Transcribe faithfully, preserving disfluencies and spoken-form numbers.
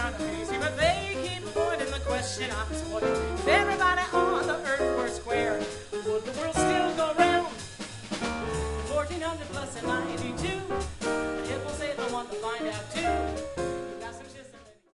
kind of hazy, but they keep avoiding the question I was putting. If everybody on the earth were square, would the world still go round? fourteen hundred plus and